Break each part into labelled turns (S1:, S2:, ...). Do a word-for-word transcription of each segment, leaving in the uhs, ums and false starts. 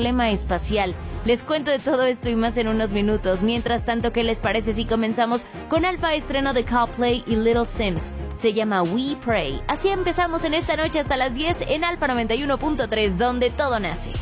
S1: problema espacial. Les cuento de todo esto y más en unos minutos. Mientras tanto, ¿qué les parece si comenzamos con Alpha, estreno de Coldplay y Little Sims? Se llama We Pray. Así empezamos en esta noche hasta las diez en Alpha noventa y uno punto tres, donde todo nace.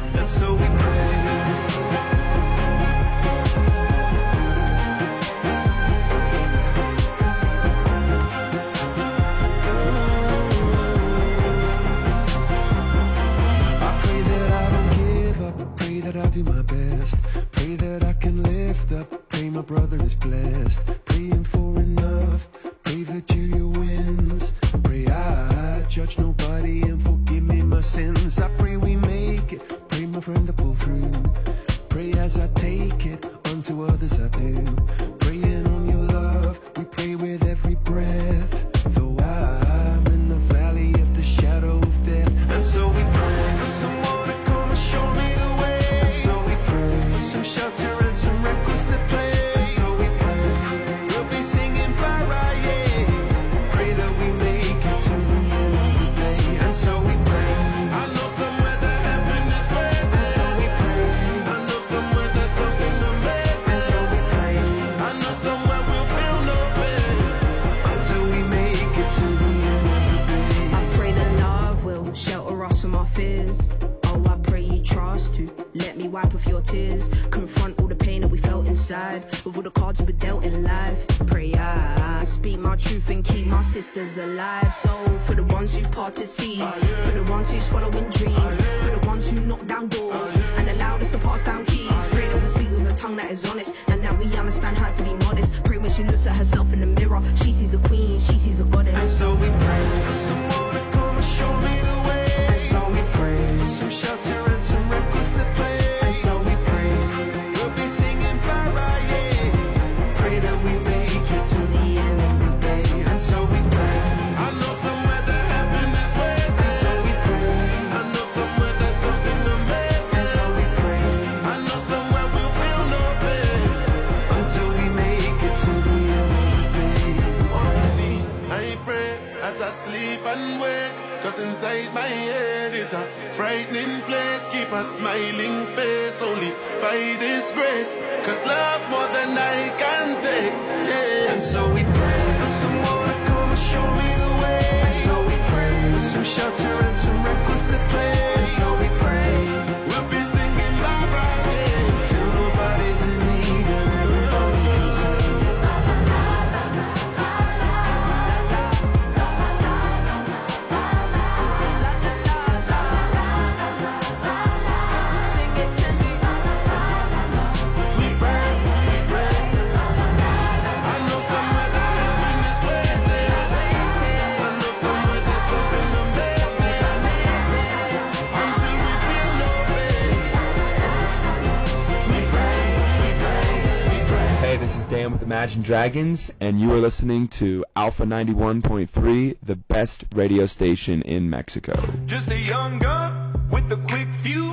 S2: That I'll do my best. Pray that I can lift up. Pray my brother is blessed. Praying for enough. Pray Virgilia wins. Pray I judge nobody and forgive me my sins. I pray we make it. Pray my friend to pull through. Pray as I take it. Unto others I do. Praying on your love. We pray with every breath. Though I'm in the valley of the shadow of death. And so we pray for someone to come and show me the way. So we pray for some shelter and some records to play. And so we pray we'll be singing bye bye, yeah. Pray that we make it to the end of the day. And so we pray. I know somewhere that heaven is waiting. And so we pray. I know somewhere there's something amazing. And so we pray. I know somewhere we'll feel no pain until we make it to the end of the day.
S3: I pray that love will shelter us from our fears. Oh, I pray you trust to let me wipe off your tears. Confront all the pain that we felt inside with all the cards we dealt in life. Pray I speak my truth and keep my sisters alive. So for the ones who've parted seas, for the ones who's following dreams, for the ones who knock down doors and allowed us to pass down keys. Pray that we speak with a tongue that is honest and that we understand how to be modest. Pray when she looks at herself in the mirror, she sees a queen, she sees a goddess.
S2: And so we pray for someone to come and show me the way. And so we pray for some shelter and some records to play. And so we pray we'll be singing bye bye, yeah. Pray that we make it to the end of the day. And so we pray. I know somewhere that heaven is waiting. And so we pray. I know somewhere there's something amazing. And so we pray. I know somewhere we'll feel no pain until we make it to the end of the day. Honestly, I pray as I sleep and wake. Cause inside my head is a frightening place. Keep a smiling face only by this grace. Cause love more than I can take, yeah. And so we pray for someone to come and show me the way. And so we pray for some shelter and some records to play. And so we pray we'll be singing bye bye, yeah. Till nobody's in need and everybody feels safe.
S4: Dan with Imagine Dragons, and you are listening to Alpha ninety-one point three, the best radio station in Mexico.
S2: Just a young gun with a quick fuse.